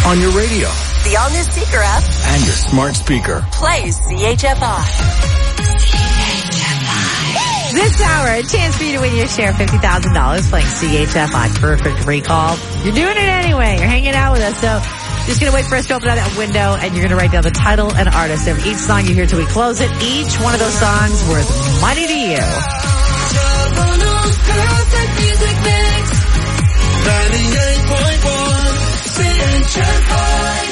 on your radio, the all-new Seeker app, and your smart speaker. Play CHFI. This hour, a chance for you to win your share of $50,000 playing CHFI Perfect Recall. You're doing it anyway. You're hanging out with us. So just going to wait for us to open up that window, and you're going to write down the title and artist of each song you hear till we close it. Each one of those songs worth money to you. Perfect music mix. 98.1 CHFI.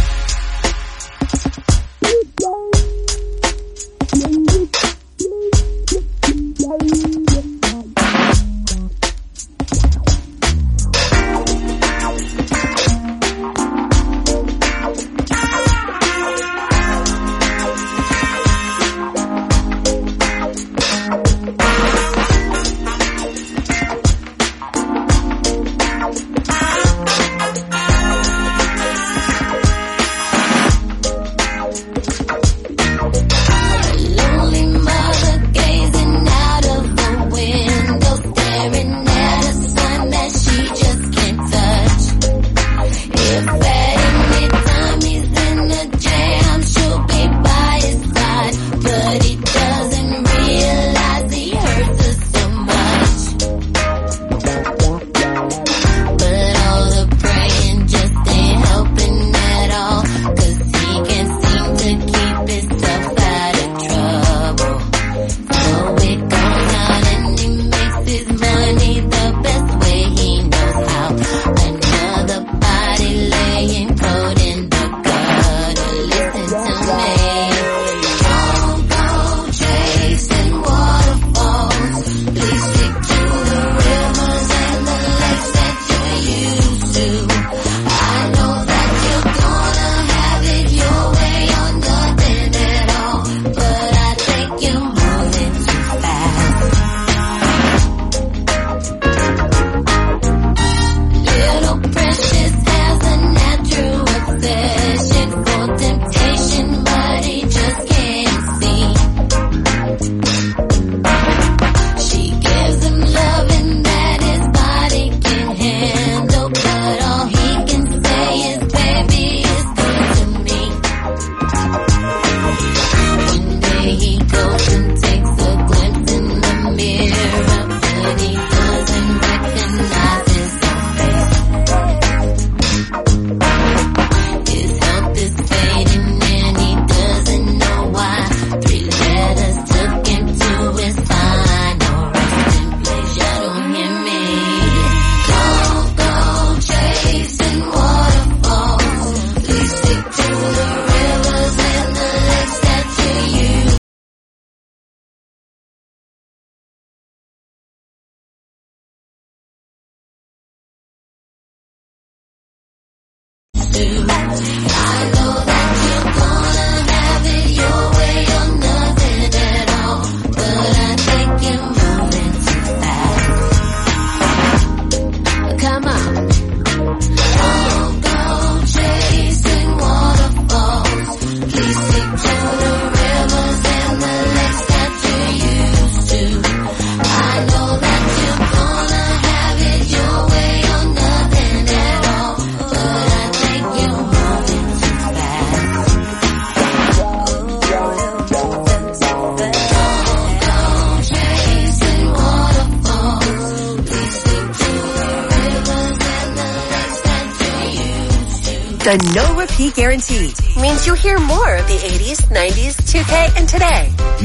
The no repeat guarantee means you hear more of the 80s, 90s, 2K, and today.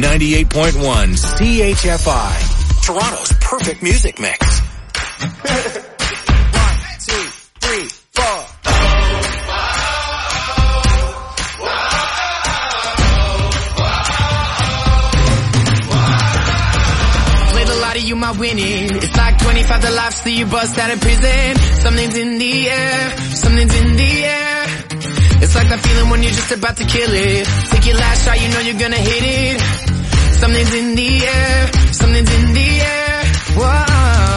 98.1 CHFI, Toronto's perfect music mix. 1, 2, 3, 4. Played a lot of you might win it. It's like 25 to life, so you bust out of prison. Something's in the air, something's in the air. It's like that feeling when you're just about to kill it. Take your last shot, you know you're gonna hit it. Something's in the air, something's in the air. Whoa.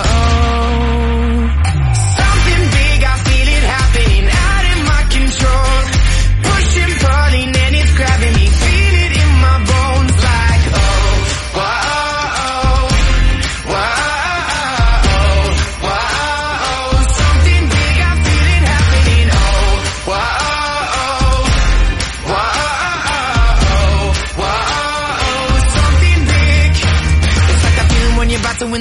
Something big, I feel it happening, out of my control. Pushing, pulling, and it's grabbing me. Feel it in my bones like, oh, whoa, whoa, whoa. Something big, I feel it happening, oh, whoa.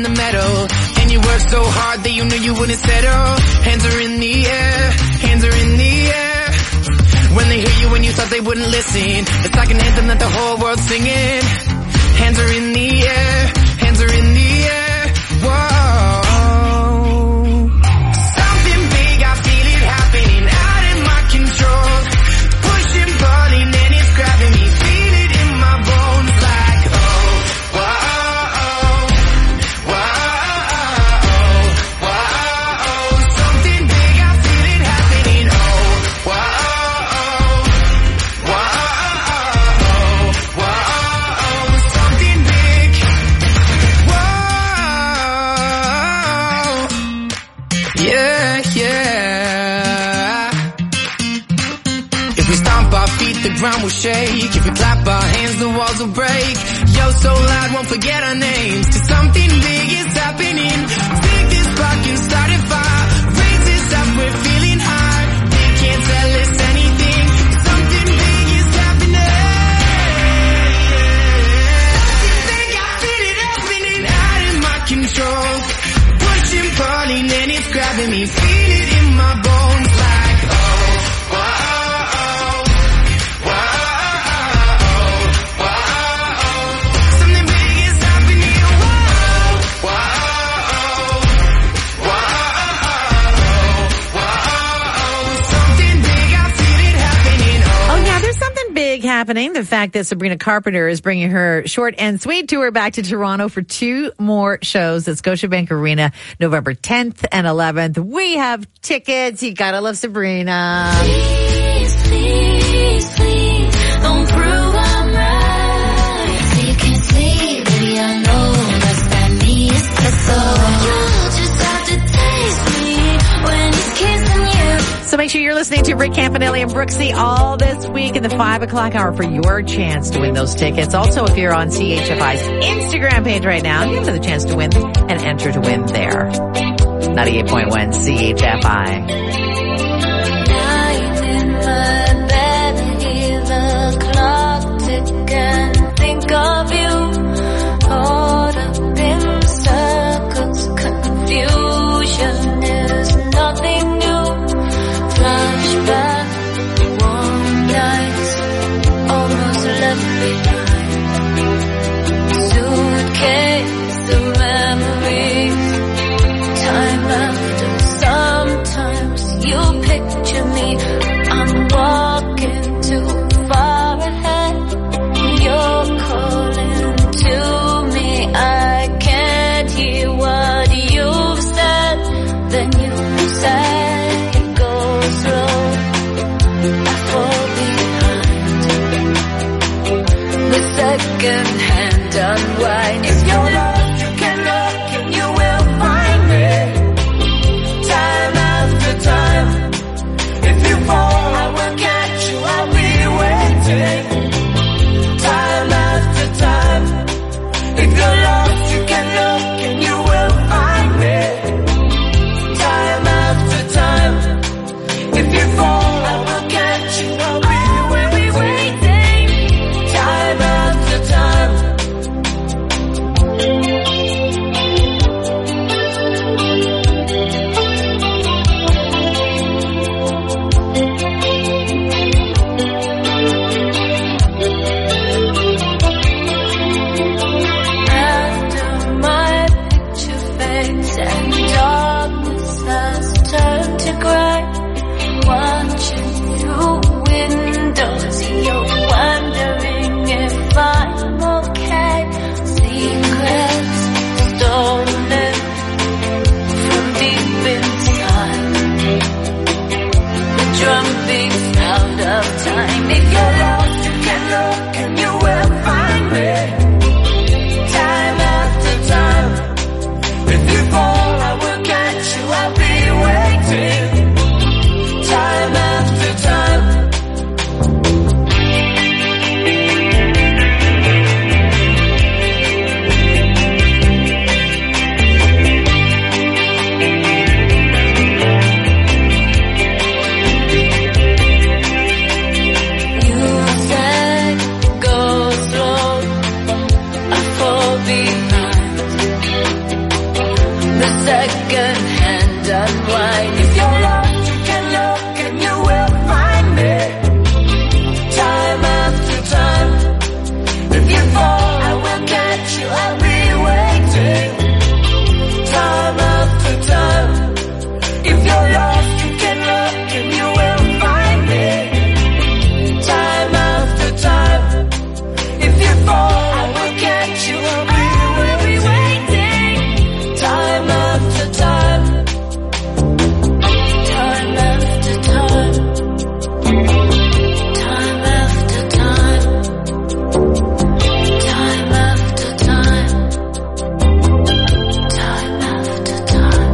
the metal. And you work so hard that you knew you wouldn't settle. Hands are in the air, hands are in the air. When they hear you when you thought they wouldn't listen, it's like an anthem that the whole world's singing. Hands are in the air, hands are in the air. Whoa. Something big, I feel it happening, out of my control. Pushing, pulling, and it's grabbing me. Feel it in my bones like, oh, whoa, whoa, whoa. Something big, I feel it happening, oh, whoa, whoa, whoa. Something big, whoa, yeah, yeah. If we stomp our feet, the ground will shake. If we clap our hands, the walls will break. Yo, so loud, won't forget our names. 'Cause something big is happening. Take this spark and start a fire. Raise this up, we're feeling high. They can't tell us anything. Something big is happening. Something big, I feel it happening, out of my control. Pushing, pulling, and it's grabbing me. Feel it in my bones like, oh, whoa, whoa, whoa. Something big is happening, whoa, whoa, whoa, whoa. Something big, I feel it happening, Oh, yeah, there's something big happening. The fact that Sabrina Carpenter is bringing her short and sweet tour back to Toronto for 2 more shows at Scotiabank Arena, November 10th and 11th. We have tickets. You gotta love Sabrina. Please, please, please, don't prove I'm right. So you can't see, baby, I know that's that me, it's so. You'll just have to taste me when he's kissing you. So make sure you're listening to Rick Campanelli and Brooksy all this week in the 5 o'clock hour for your chance to win those tickets. Also, if you're on CHFI's Instagram page right now, you have the chance to win and enter to win there. 98.1 CHFI. Lying in my bed, hear the clock tick and think of you. Caught up in circles, confusion is nothing new. Flashback, warm nights, almost left behind. Suitcase of memories, time after. Sometimes you picture me, I'm walking too far ahead. You're calling to me, I can't hear what you've said. Then you say it goes slow, I fall behind. The second hand unwind. If you're lost, you can look and you will find me. Time after time. If you fall, I will catch you, I'll be waiting. Time after time. If you're lost, you can look and you will find me. Time after time. If you fall, I will catch you, I'll be waiting. Time after time. second-hand unwind. If you're lost, you can look and you will find me. Time after time. If you fall, I will catch you, I'll be waiting. Time after time. If you're lost, you can look and you will find me. Time after time. If you fall, I will catch you, I'll be waiting. Time after time. Time after time. Time after time. Time after time. Time after time.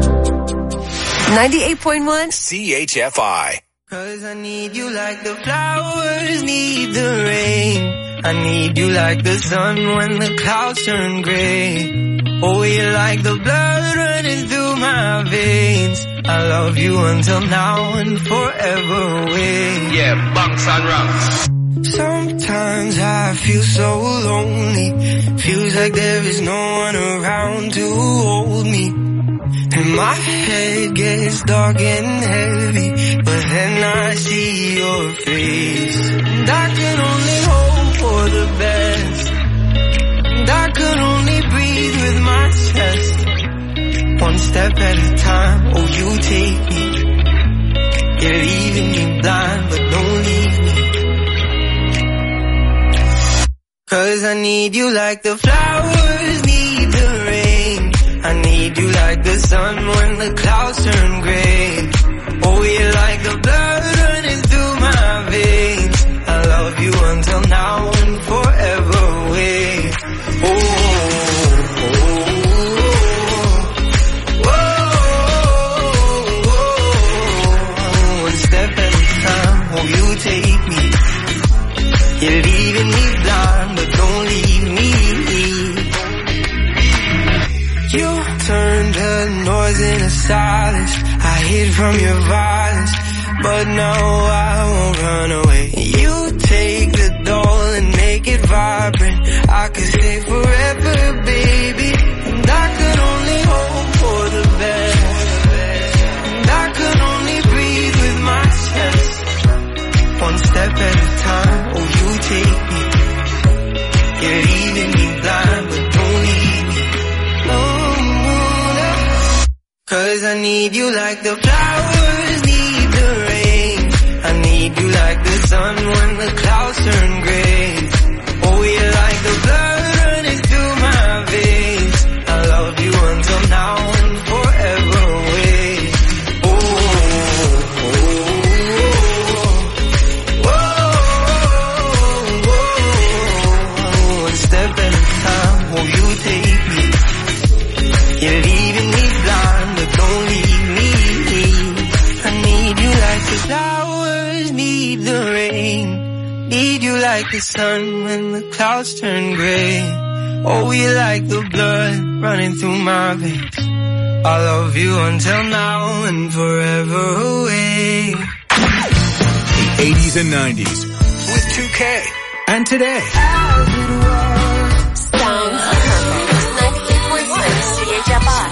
98.1 CHFI. 'Cause I need you like the flowers need the rain. I need you like the sun when the clouds turn gray. Oh, you're like the blood running through my veins. I love you until now and forever away. Yeah, bunks and rocks. Sometimes I feel so lonely. Feels like there is no one around to hold me. And my head gets dark and heavy, but then I see your face. And I can only hope for the best. And I can only breathe with my chest. One step at a time, oh you take me. You're leaving me blind, but don't leave me. 'Cause I need you like the flowers need the rain. I need you like the sun when the clouds turn gray. Oh, you're like the blood running through my veins. I love you until now and forever away. Oh, oh, oh, oh, oh. One step at a time, oh, you take me. You're leaving me blind, but don't leave me. You turned the noise into silence. I hid from your violence, but now I won't run away. You take the doll and make it vibrant. I could stay forever, baby. And I could only hope for the best. And I could only breathe with my chest. One step at a time, oh you take me. You're leaving me blind, but don't leave me. No. 'Cause I need you like the flowers need the rain. I need you like the sun when the clouds turn gray. Oh, you're like the blood running through my veins. I love you until now and forever away. Oh, oh, oh, oh, oh. One step at a time, oh, you take me. You're leaving me blind, but don't leave me. I need you like the flowers need the rain. Need you like the sun when the clouds turn gray. Oh, you're like the blood running through my veins. I love you until now and forever away. The 80s and 90s with 2K and today. Sounds perfect. 98.1 CHFI.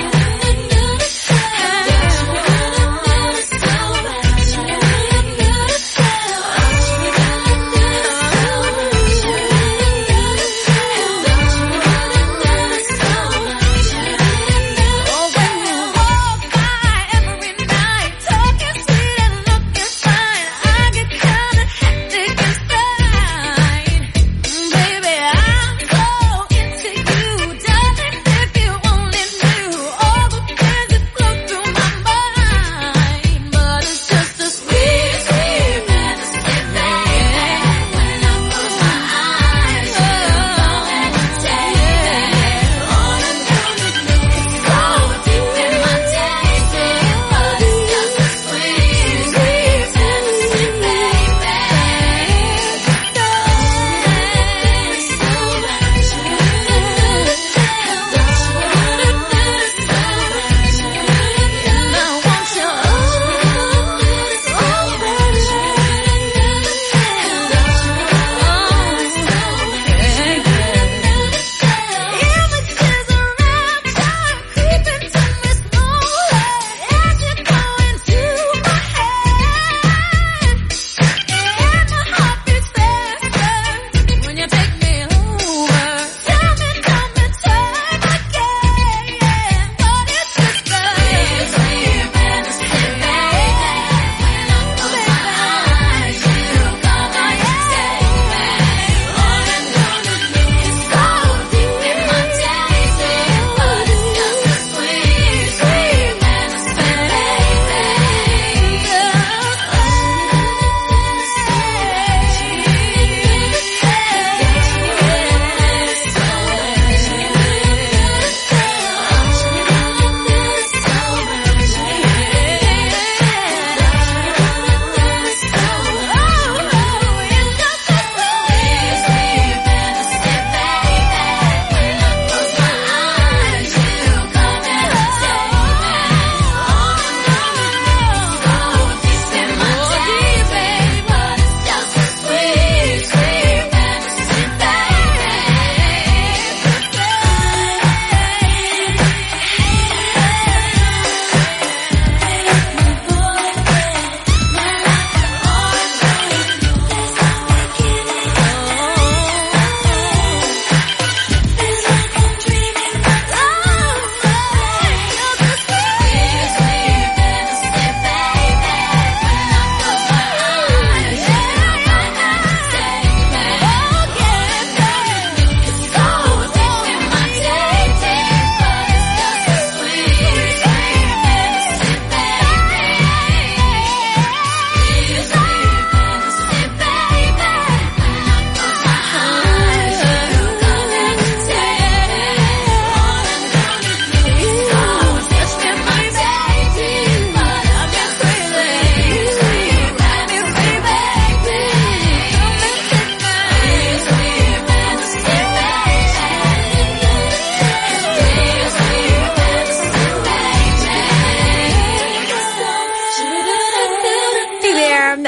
Baby, I'm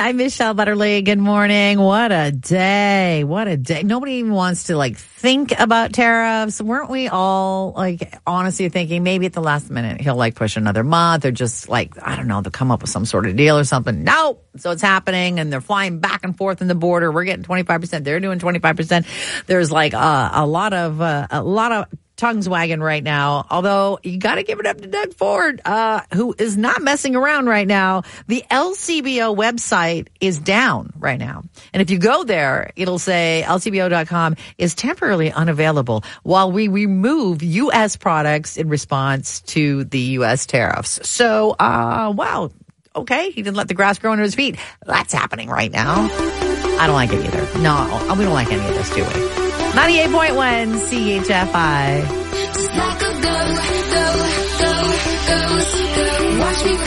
I'm Michelle Butterly. Good morning. What a day. What a day. Nobody even wants to think about tariffs. Weren't we all honestly thinking maybe at the last minute he'll push another month or just I don't know, they'll come up with some sort of deal or something. No. So it's happening and they're flying back and forth in the border. We're getting 25%. They're doing 25%. There's a lot of tongues wagging right now, although you got to give it up to Doug Ford, who is not messing around right now. The LCBO website is down right now. And if you go there, it'll say lcbo.com is temporarily unavailable while we remove U.S. products in response to the U.S. tariffs. So, wow. Okay, he didn't let the grass grow under his feet. That's happening right now. I don't like it either. No, we don't like any of this, do we? 98.1 CHFI. Just like a go, watch me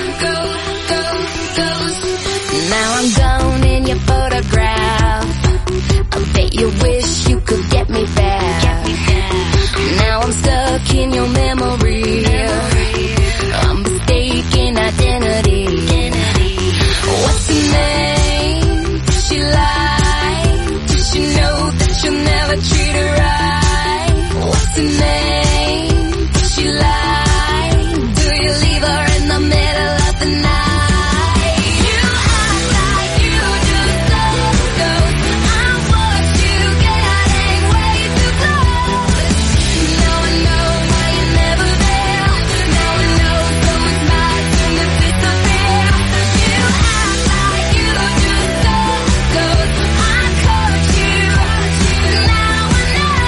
go. Now I'm gone in your photograph. I bet you wish you could get me back. Now I'm stuck in your memory. I'm mistaken identity. What's your name? Does she lie? Does she know that you'll never treat her right? What's her name? Does she lie? Do you leave her in the middle of the night? You act like you just don't go. I watch you getting way too close. Now I know why you're never there. Now I know, so it's my turn to disappear. You act like you just don't go. I caught you. Now I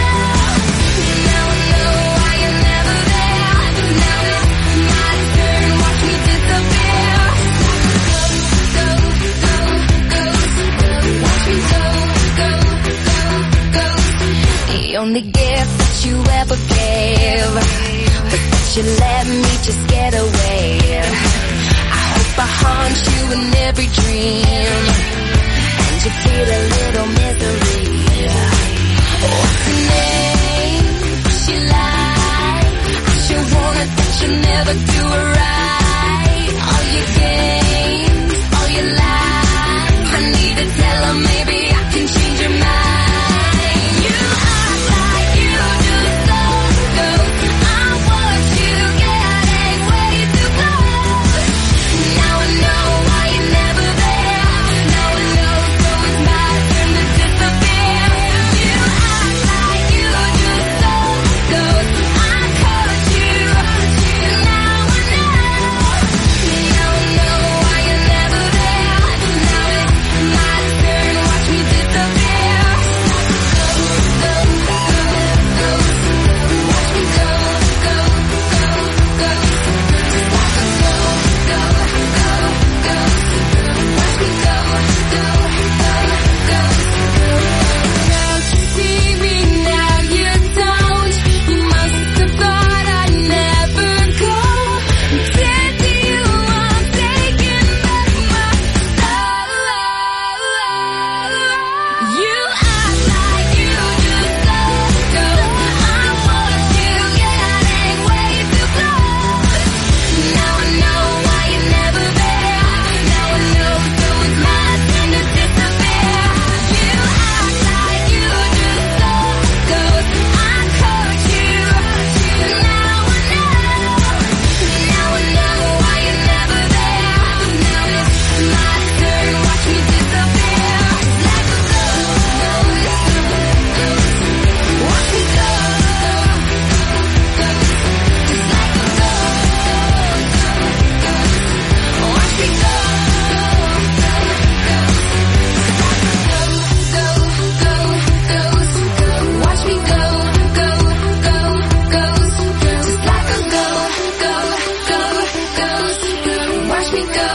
know why you're never there. Now it's my turn, watch me disappear. Go, watch me go. The only gift that you ever gave was that you let me just get away. I hope I haunt you in every dream, and you feel a little misery. What's her name? Does she lie? I sure wanted that you'll never do her right. All your games, all your lies, I need to tell her maybe I can change your mind. You act like you just don't go. I watch you getting way too close. Now I know why you're never there. Now I know, so it's my turn to disappear. You act like you just don't go. I caught you. Now I know why you're never there. Now it's my turn, watch me disappear. Go, watch me go. Now you see me, now you don't. You must have thought I'd never go. Said to you I'm taking back my love. You act like you just don't go. I watch you getting way too close. Now I know why you're never there. Now I know, so it's my turn to disappear. You act like you just don't go. I caught you. Now I know why you're never there. Now it's my turn, watch me disappear. Like a ghost, watch me go. Just like a ghost, watch me go. Watch me go, ghost. Just like a ghost. Watch me go,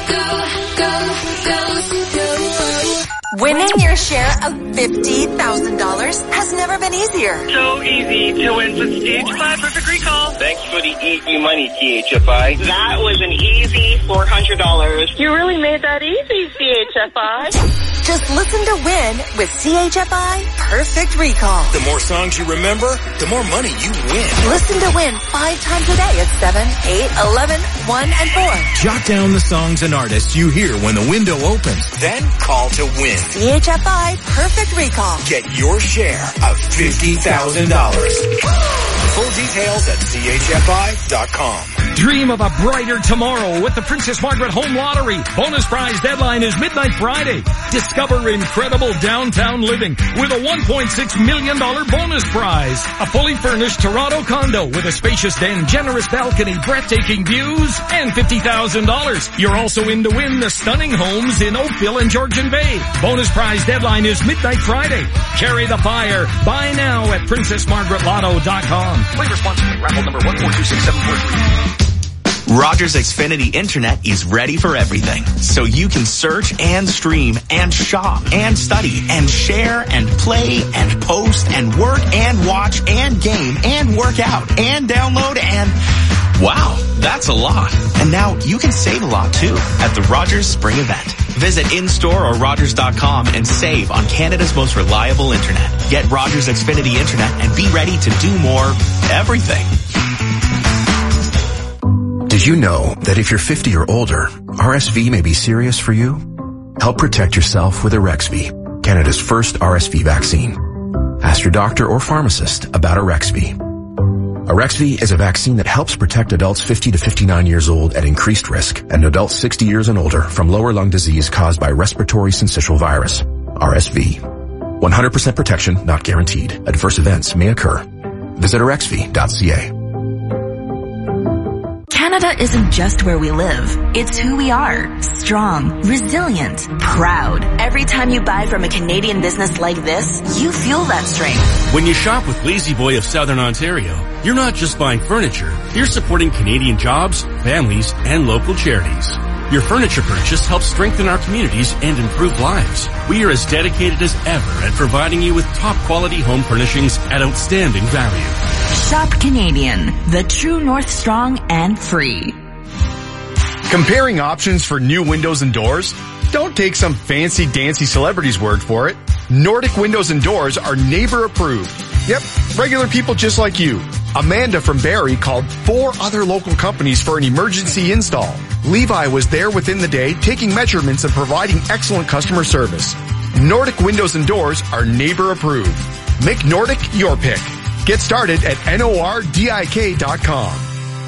ghost. Winning your share of $50,000 has never been easier. So easy to win with CHFI Perfect Recall. Thanks for the easy money, THFI. That was an easy $400. You really made that easy, CHFI. Just listen to win with CHFI Perfect Recall. The more songs you remember, the more money you win. Listen to win 5 times a day at 7, 8, 11, 1, and 4. Jot down the songs and artists you hear when the window opens. Then call to win. CHFI Perfect Recall. Get your share of $50,000. Full details at chfi.com. Dream of a brighter tomorrow with the Princess Margaret Home Lottery. Bonus prize deadline is midnight Friday. Discover incredible downtown living with a $1.6 million bonus prize. A fully furnished Toronto condo with a spacious den, generous balcony, breathtaking views, and $50,000. You're also in to win the stunning homes in Oakville and Georgian Bay. Bonus prize deadline is midnight Friday. Carry the fire. Buy now at PrincessMargaretLotto.com. Play responsibly. Raffle number 1426743. Rogers Xfinity Internet is ready for everything. So you can search and stream and shop and study and share and play and post and work and watch and game and work out and download and... Wow, that's a lot. And now you can save a lot too at the Rogers Spring Event. Visit in-store or Rogers.com and save on Canada's most reliable internet. Get Rogers Xfinity Internet and be ready to do more everything. Did you know that if you're 50 or older, RSV may be serious for you? Help protect yourself with Arexvy, Canada's first RSV vaccine. Ask your doctor or pharmacist about Arexvy. Arexvy is a vaccine that helps protect adults 50 to 59 years old at increased risk and adults 60 years and older from lower lung disease caused by respiratory syncytial virus, RSV. 100% protection not guaranteed. Adverse events may occur. Visit Arexvy.ca. Canada isn't just where we live. It's who we are. Strong, resilient, proud. Every time you buy from a Canadian business like this, you feel that strength. When you shop with Lazy Boy of Southern Ontario, you're not just buying furniture. You're supporting Canadian jobs, families, and local charities. Your furniture purchase helps strengthen our communities and improve lives. We are as dedicated as ever at providing you with top quality home furnishings at outstanding value. Shop Canadian, the true North Strong and free. Comparing options for new windows and doors? Don't take some fancy-dancy celebrity's word for it. Nordic Windows and Doors are neighbor approved. Yep, regular people just like you. Amanda from Barrie called 4 other local companies for an emergency install. Levi was there within the day taking measurements and providing excellent customer service. Nordic Windows and Doors are neighbor approved. Make Nordic your pick. Get started at NORDIK.com.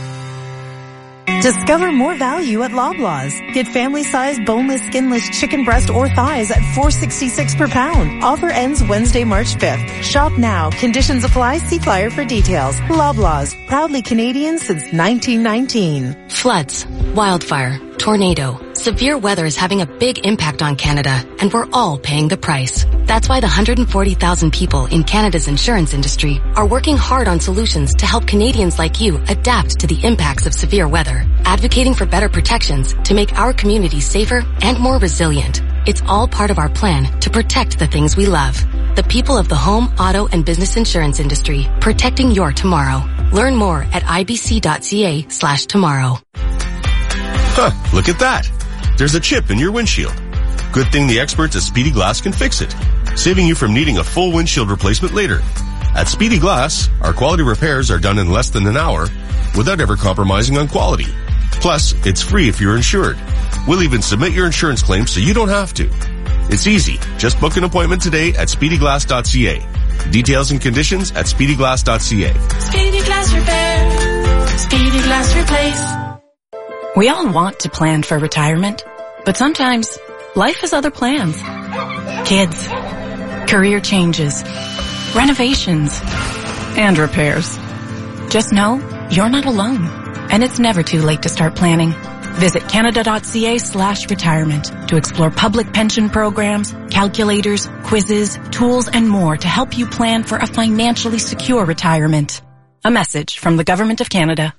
Discover more value at Loblaws. Get family-sized boneless, skinless chicken breast or thighs at $4.66 per pound. Offer ends Wednesday, March 5th. Shop now. Conditions apply. See flyer for details. Loblaws. Proudly Canadian since 1919. Floods, wildfire, tornado. Severe weather is having a big impact on Canada, and we're all paying the price. That's why the 140,000 people in Canada's insurance industry are working hard on solutions to help Canadians like you adapt to the impacts of severe weather, advocating for better protections to make our communities safer and more resilient. It's all part of our plan to protect the things we love. The people of the home, auto, and business insurance industry, protecting your tomorrow. Learn more at ibc.ca/tomorrow. Huh, look at that. There's a chip in your windshield. Good thing the experts at Speedy Glass can fix it, saving you from needing a full windshield replacement later. At Speedy Glass, our quality repairs are done in less than an hour without ever compromising on quality. Plus, it's free if you're insured. We'll even submit your insurance claim so you don't have to. It's easy. Just book an appointment today at speedyglass.ca. Details and conditions at speedyglass.ca. Speedy Glass Repair. Speedy Glass Replace. We all want to plan for retirement, but sometimes life has other plans. Kids, career changes, renovations, and repairs. Just know you're not alone, and it's never too late to start planning. Visit canada.ca/retirement to explore public pension programs, calculators, quizzes, tools, and more to help you plan for a financially secure retirement. A message from the Government of Canada.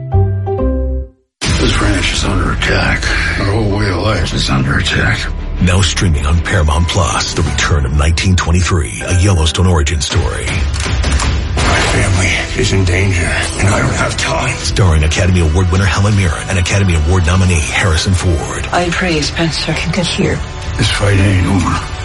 This ranch is under attack. Our whole way of life is under attack. Now streaming on Paramount Plus, the return of 1923, a Yellowstone origin story. My family is in danger, and I don't have time. Starring Academy Award winner Helen Mirren and Academy Award nominee Harrison Ford. I pray Spencer can get here. This fight ain't over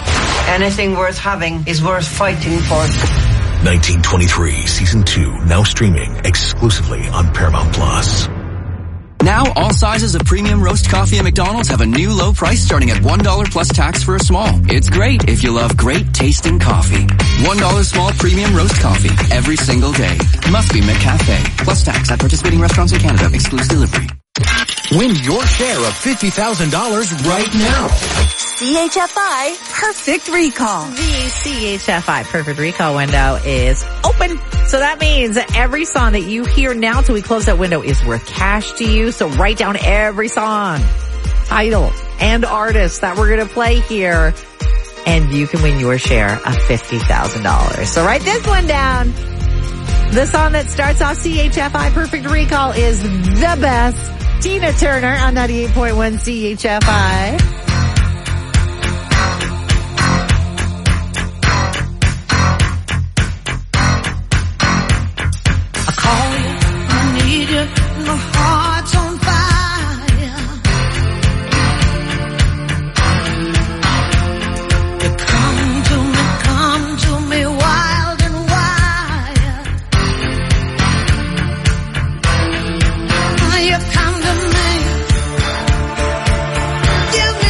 Anything worth having is worth fighting for. 1923 Season 2, now streaming exclusively on Paramount Plus. Now, all sizes of premium roast coffee at McDonald's have a new low price starting at $1 plus tax for a small. It's great if you love great tasting coffee. $1 small premium roast coffee every single day. Must be McCafe. Plus tax at participating restaurants in Canada. Exclusive delivery. Win your share of $50,000 right now. CHFI Perfect Recall. The CHFI Perfect Recall window is open. So that means that every song that you hear now till we close that window is worth cash to you. So write down every song, title, and artist that we're going to play here, and you can win your share of $50,000. So write this one down. The song that starts off CHFI Perfect Recall is The Best. Tina Turner on 98.1 CHFI. My heart's on fire. You come to me wild and wild. You come to me, give me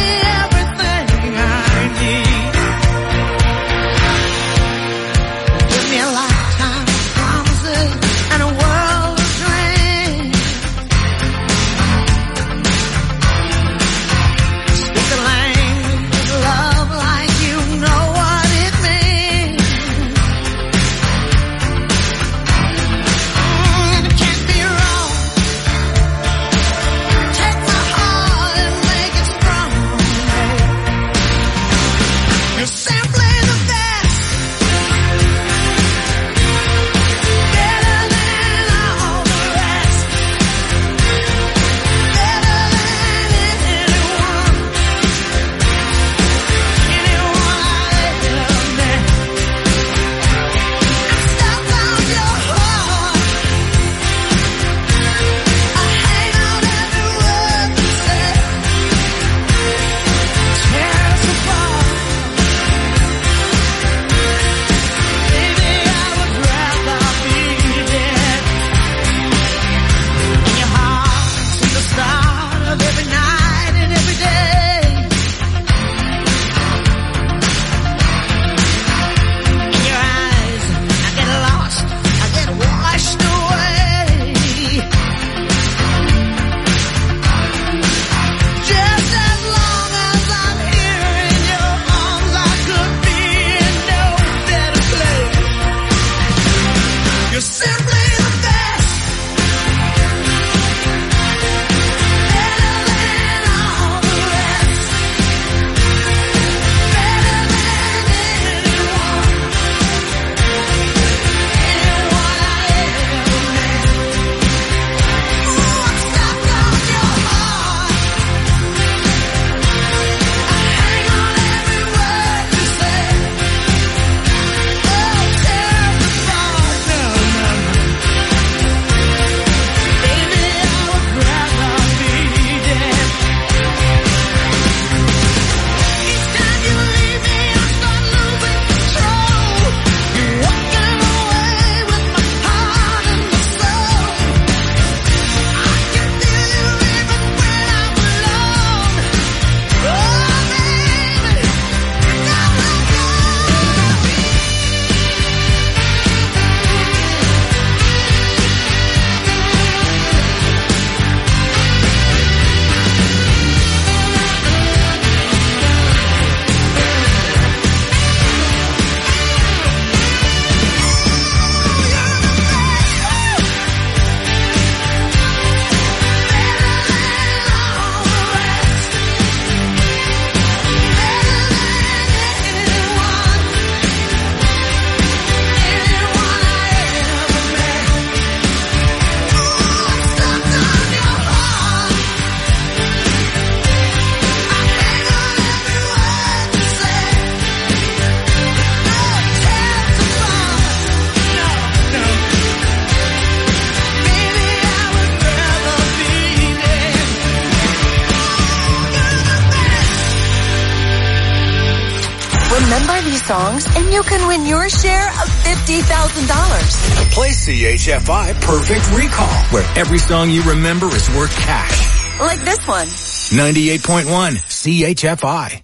songs, and you can win your share of $50,000. Play CHFI Perfect Recall, where every song you remember is worth cash. Like this one. 98.1 CHFI.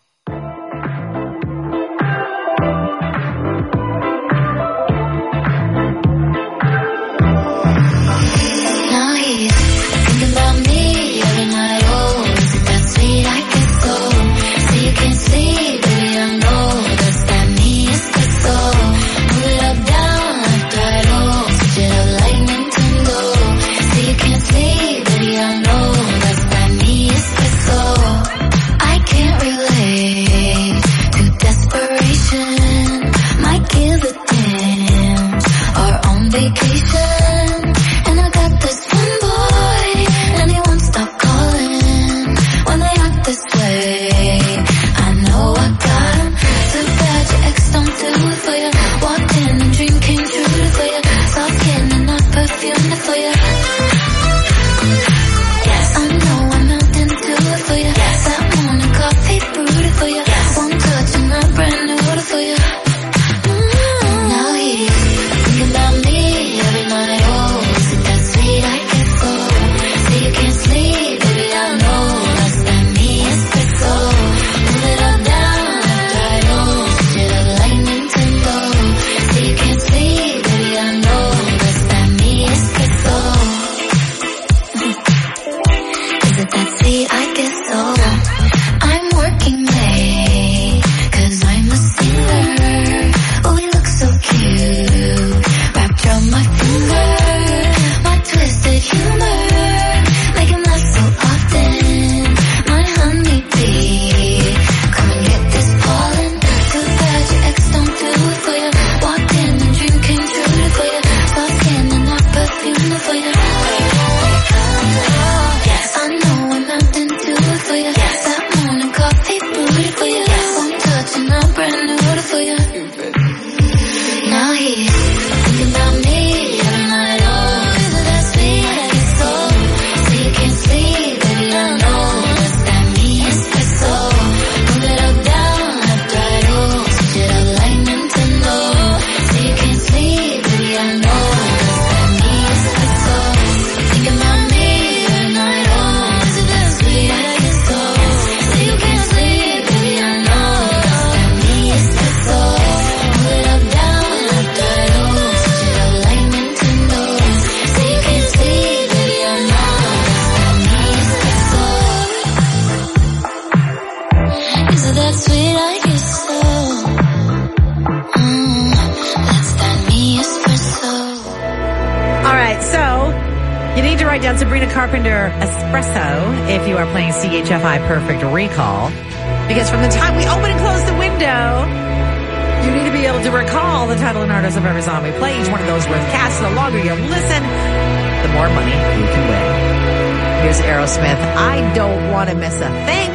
Carpenter Espresso if you are playing CHFI Perfect Recall. Because from the time we open and close the window, you need to be able to recall the title and artist of every song we play. Each one of those worth cash. The longer you listen, the more money you can win. Here's Aerosmith. I don't want to miss a thing.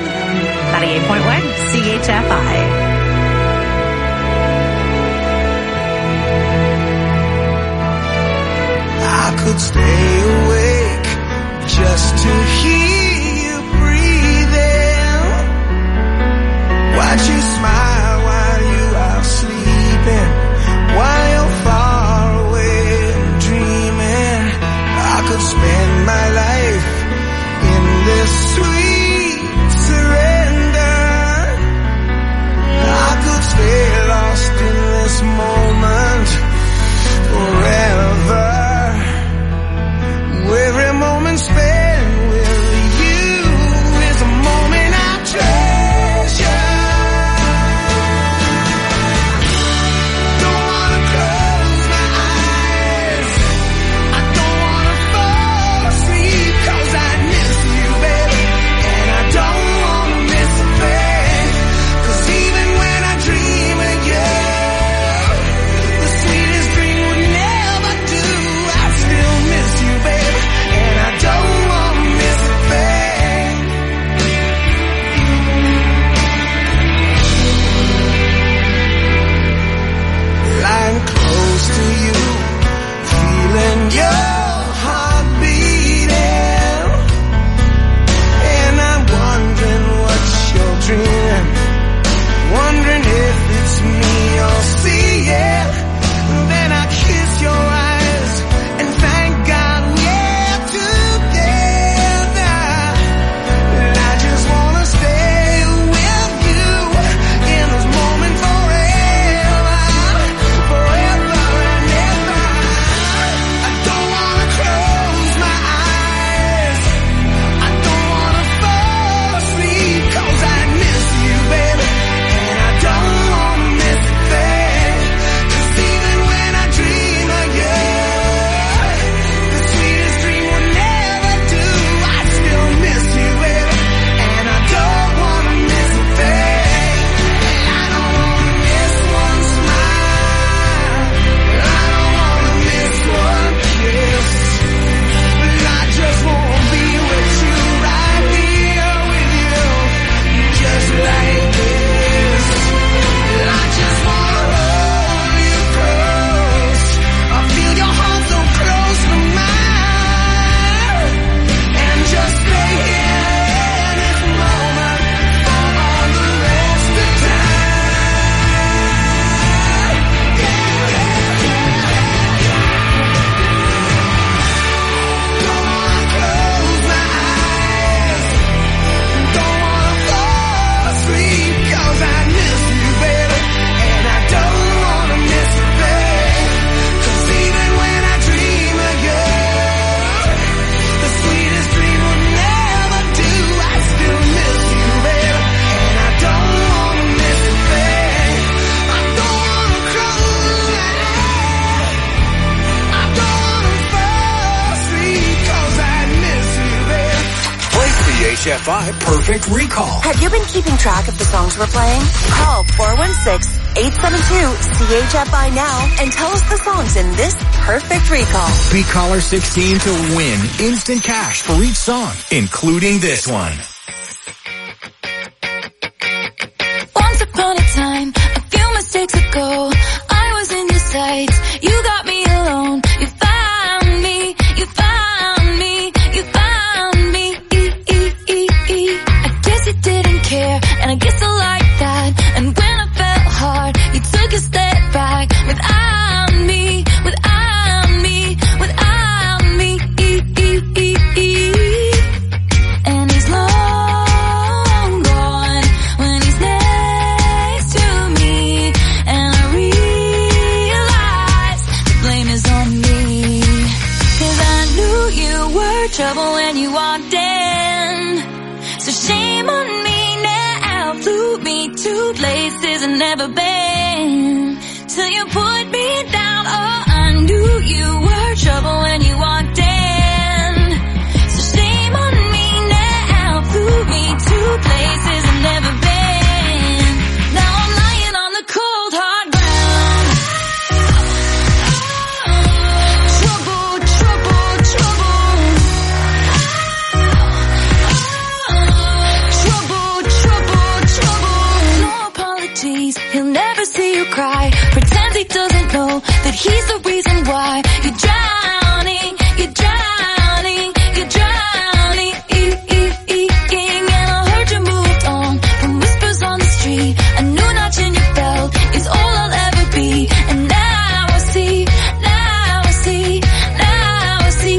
98.1 CHFI. I could stay awake just to hear you breathing. Watch you smile while you are sleeping, while you're far away and dreaming. I could spend my life in this sweet surrender. I could stay lost in this moment forever. Every moment spent with CHFI Perfect Recall. Have you been keeping track of the songs we're playing? Call 416-872-CHFI now and tell us the songs in this Perfect Recall. Be caller 16 to win instant cash for each song, including this one. Once upon a time, a few mistakes ago, I was in your sights. You got me alone. You found me. You found me. You found me. I guess you didn't care, and I guess I like that. And when I felt hard, you took a step back. Without me, without me, without me. And he's long gone when he's next to me, and I realize the blame is on me. 'Cause I knew you were trouble when you walked in, so shame on me now. Flew me to places I've never been, till you put me down. Oh, I knew you were trouble when you walked in, so shame on me now. Flew me to places I've never been. Now I'm lying on the cold hard ground. Trouble, trouble, trouble. Trouble, trouble, trouble. No apologies, he'll never see you cry. Pretends he doesn't know that he's the reason why you're drowning, you're drowning, you're drowning. And I heard you moved on from whispers on the street. A new notch in your belt is all I'll ever be. And now I see, now I see, now I see.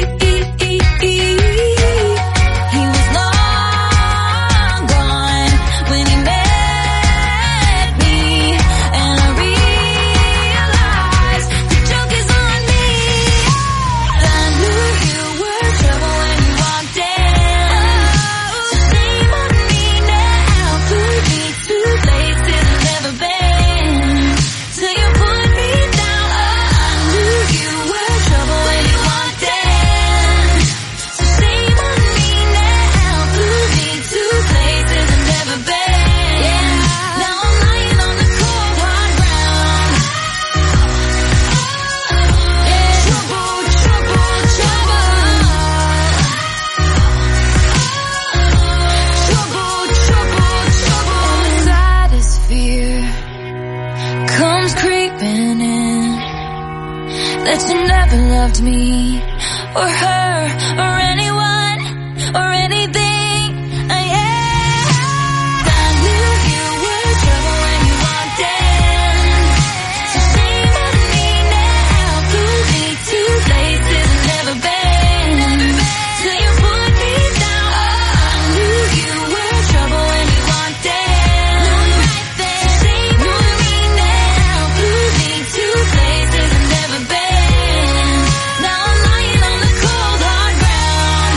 He was long gone when he met me, and I realized the joke is on me. I knew you were trouble when you walked in, so shame on me now. Flew me to places I've never been, till you put me down. Oh, I knew you were trouble when you walked in, so shame on me now. Flew me to places I've never been. Now I'm lying on the cold hard ground. Trouble, trouble, trouble. Trouble, trouble, trouble. And the saddest fear comes creeping in, that you never loved me or her or anyone or anything. I knew you were trouble when you walked in, so shame on me now. Flew me to places I've never been, till you put me down. Oh, I knew you were trouble when you walked in, so shame on me now. Flew me to places I've never been. Now I'm lying on the cold hard ground.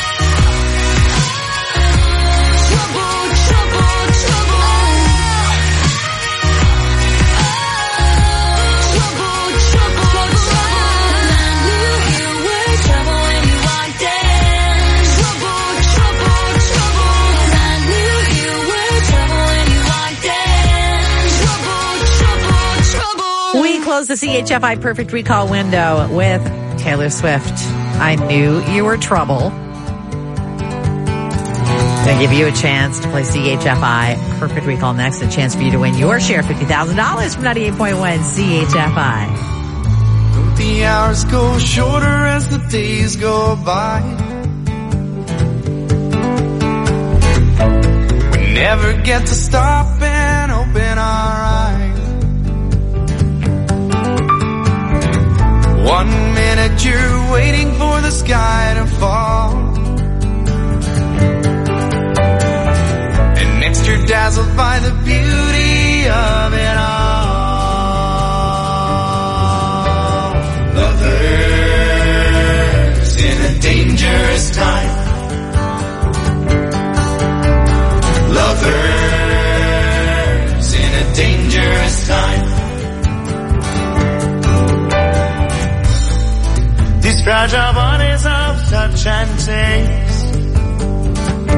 Trouble, trouble, trouble. Trouble, trouble, trouble. I knew you were trouble when you walked in. Trouble, trouble, trouble. I knew you were trouble when you walked in. Trouble, trouble, trouble. We close the CHFI Perfect Recall window with Taylor Swift. I knew you were trouble. Gonna give you a chance to play CHFI Perfect Recall next. A chance for you to win your share of $50,000 from 98.1 CHFI. Don't the hours go shorter as the days go by? We never get to stop and open our eyes. 1 minute you're waiting for the sky to fall, and next you're dazzled by the beauty of it all. Lovers in a dangerous time. Lovers in a dangerous time. These fragile bodies of touch and taste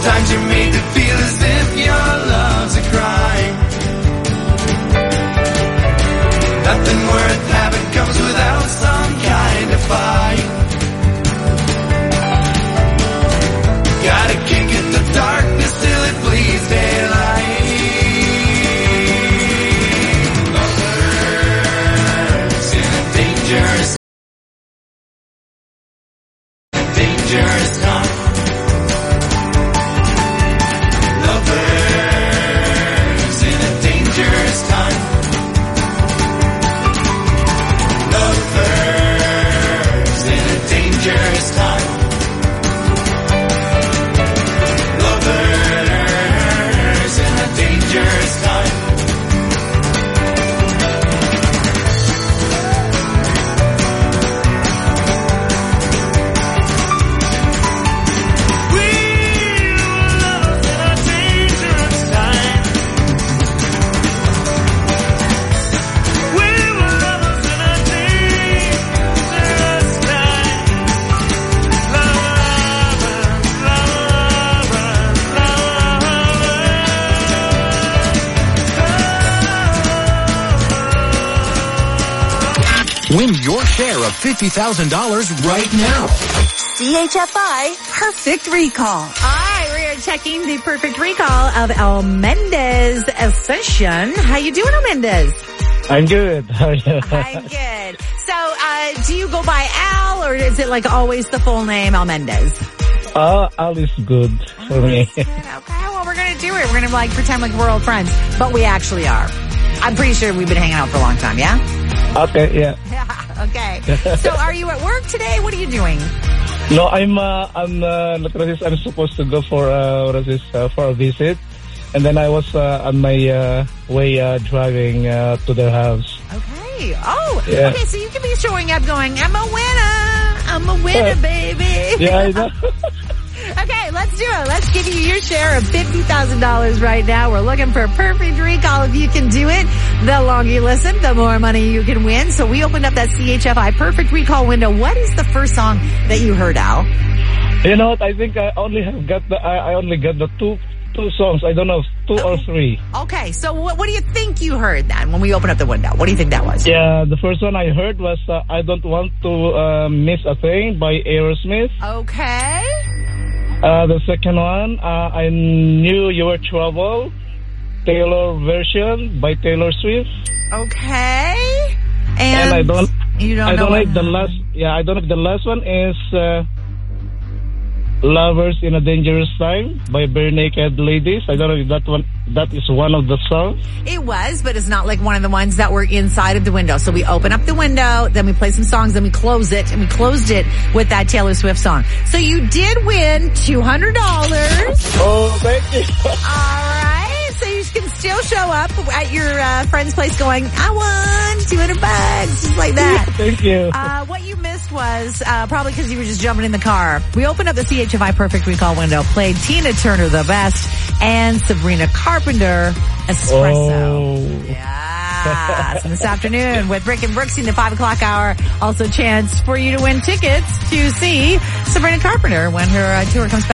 Sometimes you're made to feel as if your love's a crime. Nothing worth having comes without some kind of fight. Gotta kick at the darkness till it bleeds daylight. Lovers in a dangerous time. Lovers in a dangerous time. Lovers in a dangerous time. Lovers in a dangerous time. Win your share of $50,000 right now. CHFI Perfect Recall. All right, we are checking the perfect recall of El Mendez Ascension. How you doing, El Mendez? I'm good. How are you? I'm good. So, do you go by Al, or is it like always the full name, El Mendez? Al is good for me. Okay, well, we're going to do it. We're going to like pretend like we're old friends, but we actually are. I'm pretty sure we've been hanging out for a long time, yeah? Okay, yeah. Okay. So are you at work today? What are you doing? No, I'm supposed to go for for a visit, and then I was on my way driving to their house. Okay. Oh, yeah. Okay. So you can be showing up, going, "I'm a winner, baby." Yeah, I know. Okay, let's do it. Let's give you your share of $50,000 right now. We're looking for a perfect recall. If you can do it, the longer you listen, the more money you can win. So we opened up that CHFI perfect recall window. What is the first song that you heard, Al? You know what? I think I only got the two songs. I don't know, two or three. Okay, so what do you think you heard then when we opened up the window? What do you think that was? Yeah, the first one I heard was I Don't Want to Miss a Thing by Aerosmith. Okay. The second one, I Knew You Were Trouble, Taylor version by Taylor Swift. Okay. And I don't know if the last one is Lovers in a Dangerous Time by Bare Naked Ladies. I don't know if that is one of the songs. It was, but it's not like one of the ones that were inside of the window. So we open up the window, then we play some songs, then we close it, and we closed it with that Taylor Swift song. So you did win $200. Oh, thank you. All right. So you can still show up at your friend's place going, I won $200, just like that. Thank you. What you missed was, probably because you were just jumping in the car. We opened up the CHFI Perfect Recall window, played Tina Turner The Best, and Sabrina Carpenter Espresso. Oh. Yes. And this afternoon with Rick and Brooksy in the 5 o'clock hour, also a chance for you to win tickets to see Sabrina Carpenter when her tour comes back.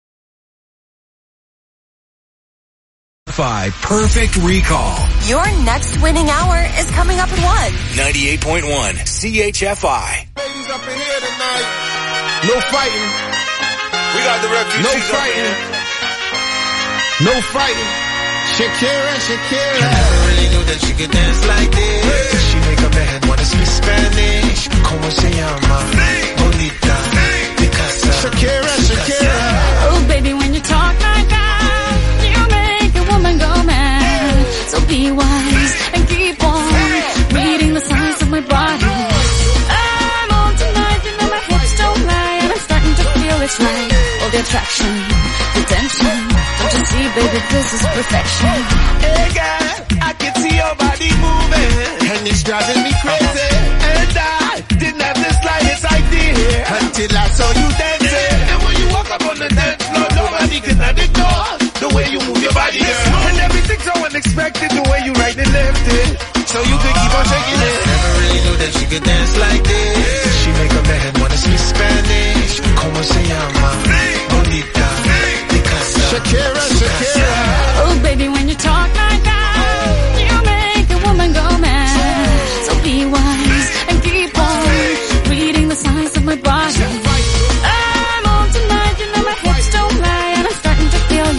Perfect Recall. Your next winning hour is coming up at 1. 98.1 CHFI. Ladies up in here tonight. No fighting. We got the refugees. No fighting. No fighting. Shakira. I never really knew that she could dance like this. She make a man wanna speak Spanish. Como se llama? Bonita. Picasa. Shakira. Oh, baby, when you talk like that, you make a woman go mad. So be wise and keep on reading the signs of my body. I'm on tonight, you know my hips don't lie, and I'm starting to feel it's right. All the attraction, the tension. Don't you see, baby, this is perfection. Hey girl, I can see your body moving, and it's driving me crazy. And I didn't have the slightest idea until I saw you dancing. And when you walk up on the dance floor, nobody can ignore the way you move your body, girl. And everything's so unexpected, the way you right and left it, so you could keep on shaking it. Never really knew that she could dance like this. She make a man wanna speak Spanish. Como se llama? Bonita. Picasa. Shakira.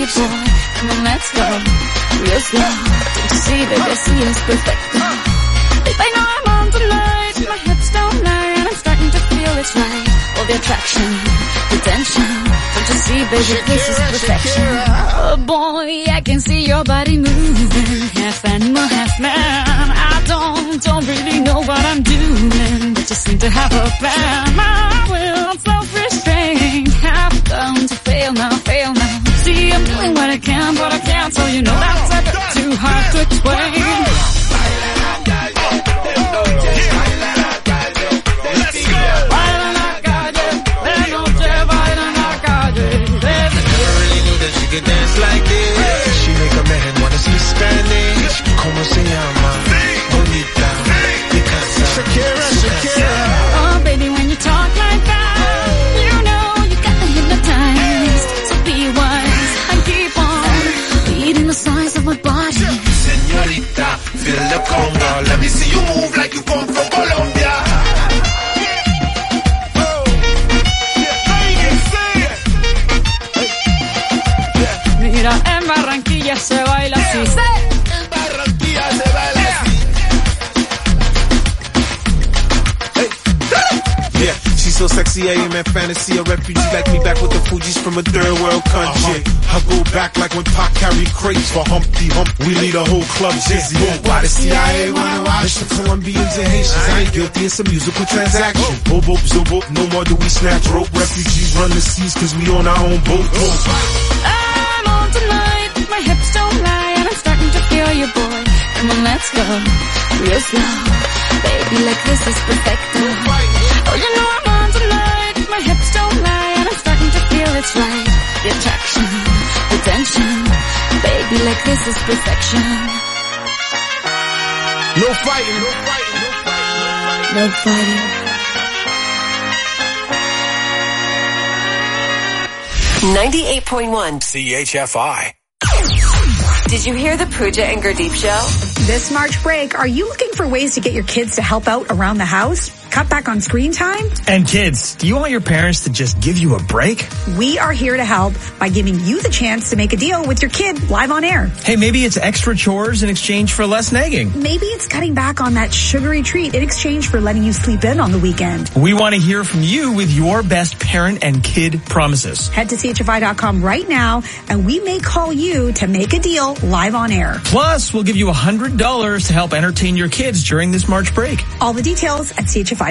you, boy. Come on, let's go. Real slow. Don't you see, baby, I see us perfect. Babe, I know I'm on tonight. My hips don't lie, and I'm starting to feel it's right. All the attraction, the tension. Don't you see, baby, this is perfection. Oh boy, I can see your body moving, half animal, half man. I don't really know what I'm doing, but just seem to have a plan. My will, self-restraint, have come to fail now. See, I'm doing what I can, but I can't, so you know that's a bit too hard to explain. Dance like this. She make a man wanna speak Spanish. Como se llama? Bonita. Picasa. Shakira. Oh, baby, when you talk like that, you know you got me hypnotized. So be wise and keep on beating the size of my body. Señorita, feel the conga. Let me see you move like you come from Colombia. Mira, en Barranquilla se baila así. En Barranquilla se baila así. Hey. Yeah, she's so sexy, I am at fantasy. A refugee like me back with the Fugees from a third world country. I go back like when Pac carried crates for Humpty Hump. We lead a whole club dizzy. Why the CIA wanna watch the Colombians and Haitians? I ain't guilty, it's a musical transaction. Boop, boop, zoop, boop, no more do we snatch rope. Refugees run the seas cause we on our own boat. I'm on tonight, my hips don't lie, and I'm starting to feel you, boy. Come on, let's go, real slow. Baby, like this is perfect. Oh, you know I'm on tonight, my hips don't lie, and I'm starting to feel it's right. The attraction, the tension. Baby, like this is perfection. No fighting, no fighting, no fighting, no fighting. No fighting. 98.1 CHFI. Did you hear the Pooja and Gurdeep show? This March break, are you looking for ways to get your kids to help out around the house? Cut back on screen time? And kids, do you want your parents to just give you a break? We are here to help by giving you the chance to make a deal with your kid live on air. Hey, maybe it's extra chores in exchange for less nagging. Maybe it's cutting back on that sugary treat in exchange for letting you sleep in on the weekend. We want to hear from you with your best parent and kid promises. Head to CHFI.com right now, and we may call you to make a deal live on air. Plus, we'll give you $100 to help entertain your kids during this March break. All the details at CHFI.com.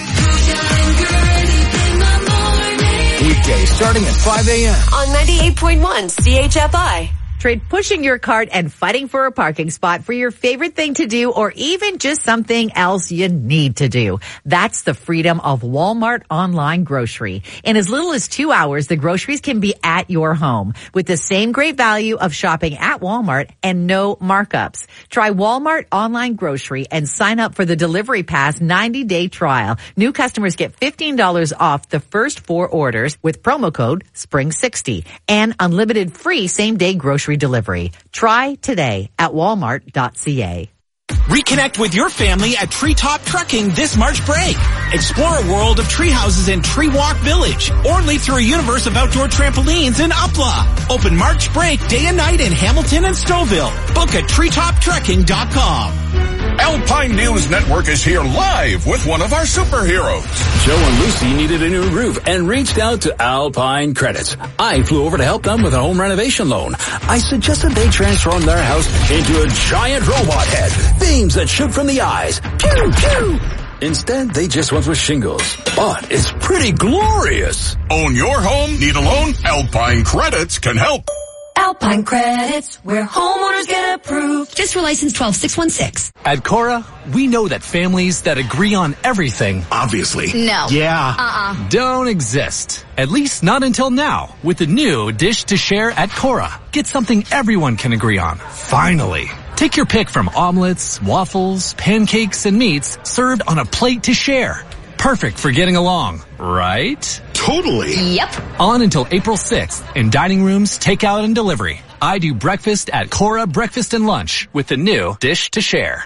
Weekdays starting at 5 a.m. on 98.1 CHFI. Trade pushing your cart and fighting for a parking spot for your favorite thing to do, or even just something else you need to do. That's the freedom of Walmart online grocery. In as little as 2 hours, the groceries can be at your home with the same great value of shopping at Walmart and no markups. Try Walmart online grocery and sign up for the Delivery Pass 90-day trial. New customers get $15 off the first 4 orders with promo code SPRING60 and unlimited free same-day grocery delivery. Try today at walmart.ca. Reconnect with your family at Treetop Trekking this March break. Explore a world of tree houses in Tree Walk Village, or leap through a universe of outdoor trampolines in Upla. Open March break day and night in Hamilton and Stouffville. Book at treetoptrekking.com. Alpine News Network is here live with one of our superheroes. Joe and Lucy needed a new roof and reached out to Alpine Credits. I flew over to help them with a home renovation loan. I suggested they transform their house into a giant robot head, beams that shoot from the eyes. Pew, pew. Instead, they just went with shingles. But it's pretty glorious. Own your home? Need a loan? Alpine Credits can help. Alpine Credits, where homeowners get approved. Fiscal license 12616. At Cora, we know that families that agree on everything, obviously, no, yeah, don't exist. At least not until now. With the new Dish to Share at Cora, get something everyone can agree on. Finally. Take your pick from omelets, waffles, pancakes, and meats served on a plate to share. Perfect for getting along, right? Totally. Yep. On until April 6th in dining rooms, takeout, and delivery. I do breakfast at Cora Breakfast and Lunch with the new Dish to Share.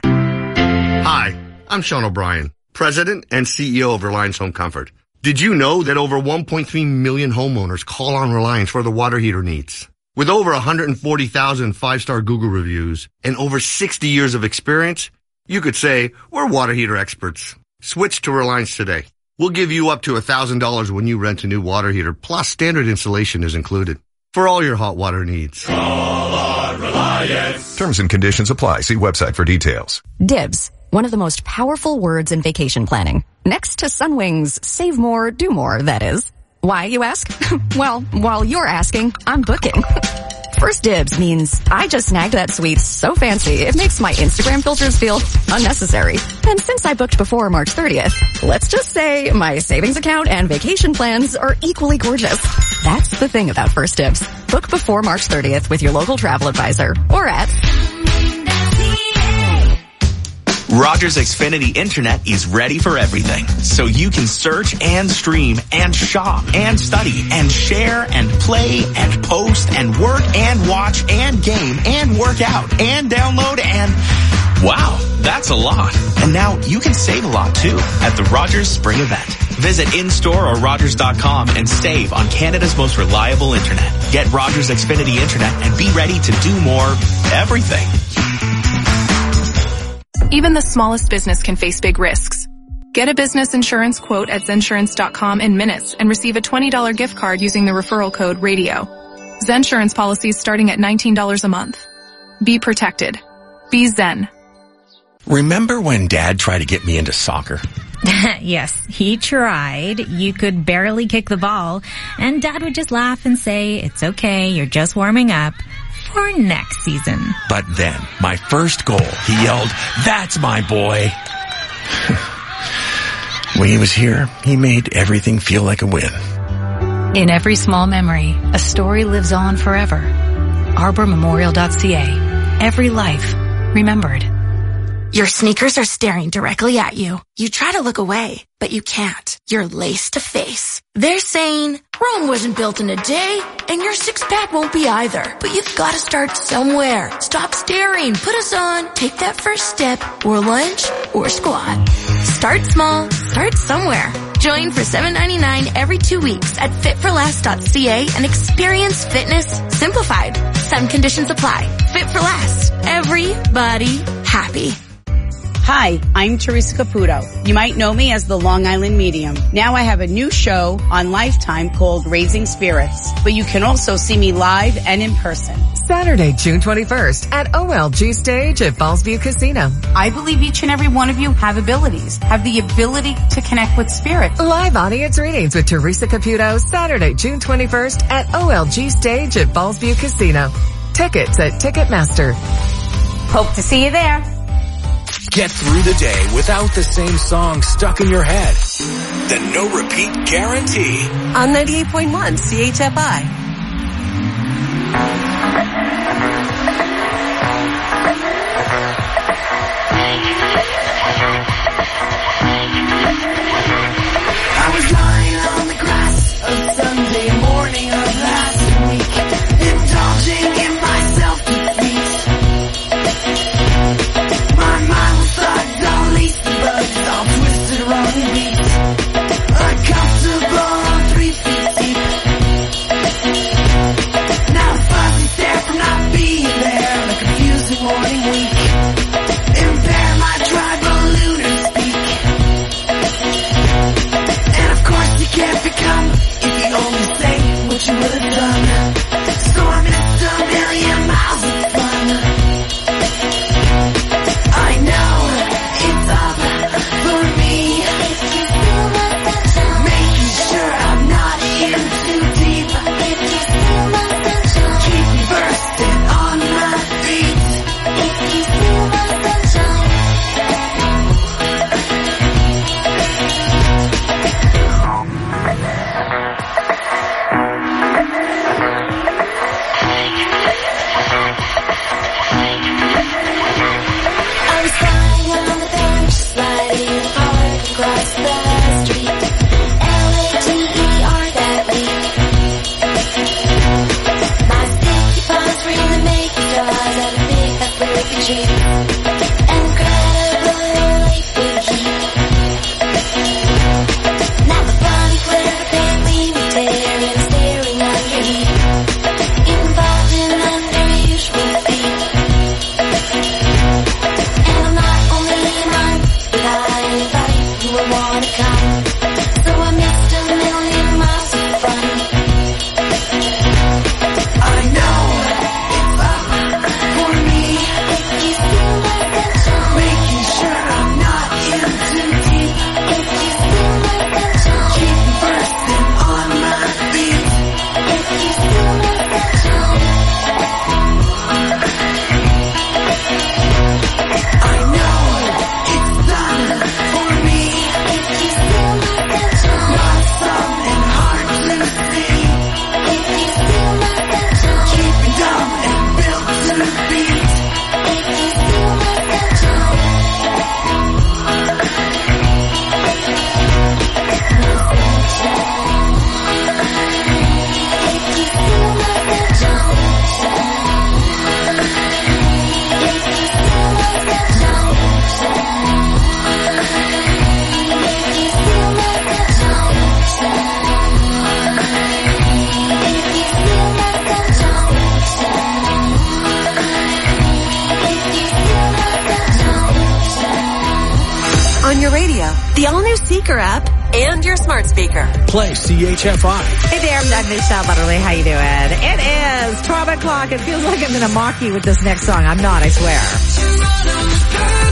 Hi, I'm Sean O'Brien, President and CEO of Reliance Home Comfort. Did you know that over 1.3 million homeowners call on Reliance for their water heater needs? With over 140,000 five-star Google reviews and over 60 years of experience, you could say we're water heater experts. Switch to Reliance today. We'll give you up to $1,000 when you rent a new water heater, plus standard installation is included for all your hot water needs. Call on Reliance. Terms and conditions apply. See website for details. Dibs, one of the most powerful words in vacation planning. Next to Sunwing's save more, do more, that is. Why, you ask? Well, while you're asking, I'm booking. First Dibs means I just snagged that suite so fancy it makes my Instagram filters feel unnecessary. And since I booked before March 30th, let's just say my savings account and vacation plans are equally gorgeous. That's the thing about First Dibs. Book before March 30th with your local travel advisor or at Rogers Xfinity Internet is ready for everything, so you can search and stream and shop and study and share and play and post and work and watch and game and work out and download and... Wow, that's a lot. And now you can save a lot too at the Rogers Spring Event. Visit in-store or Rogers.com and save on Canada's most reliable internet. Get Rogers Xfinity Internet and be ready to do more everything. Even the smallest business can face big risks. Get a business insurance quote at Zensurance.com in minutes and receive a $20 gift card using the referral code RADIO. Zensurance policies starting at $19 a month. Be protected. Be Zen. Remember when Dad tried to get me into soccer? Yes, he tried. You could barely kick the ball, and Dad would just laugh and say, "It's okay, you're just warming up for next season." But then, my first goal, he yelled, "That's my boy!" When he was here, he made everything feel like a win. In every small memory, a story lives on forever. ArborMemorial.ca. Every life remembered. Your sneakers are staring directly at you. You try to look away, but you can't. You're laced to face. They're saying, Rome wasn't built in a day, and your six-pack won't be either. But you've got to start somewhere. Stop staring. Put us on. Take that first step, or lunge, or squat. Start small. Start somewhere. Join for $7.99 every 2 weeks at fitforlast.ca and experience fitness simplified. Some conditions apply. Fit for Last. Everybody happy. Hi, I'm Teresa Caputo. You might know me as the Long Island Medium. Now I have a new show on Lifetime called Raising Spirits, but you can also see me live and in person. Saturday, June 21st at OLG Stage at Fallsview Casino. I believe each and every one of you have abilities, have the ability to connect with spirit. Live audience readings with Teresa Caputo, Saturday, June 21st at OLG Stage at Fallsview Casino. Tickets at Ticketmaster. Hope to see you there. Get through the day without the same song stuck in your head. The no repeat guarantee. On 98.1 CHFI. I was lying on the grass a Sunday morning of last week, indulging in my self-defeat. My mind was thugged on least bugs, all twisted around the beat. Uncomfortable on 3 feet deep. Now fuzzy stare from not being there, like a confusing morning week. Impair my tribal lunar speak. And of course you can't become if you only say what you would have done. So I missed a million miles of fun. I know it's up for me, making sure I'm not in too deep. Keep me bursting on my feet. I was lying on the bench, sliding hard across the street. LATER that week. My sticky palms really make jaws out of big African tree. Incredibly freaky. Now the body clear, can't leave me tearing, staring on your heat. Involved your radio, the all-new Seeker app, and your smart speaker. Play CHFI. Hey there, I'm Michelle Butterly. How you doing? It is 12 o'clock. It feels like I'm going to mock you with this next song. I'm not, I swear.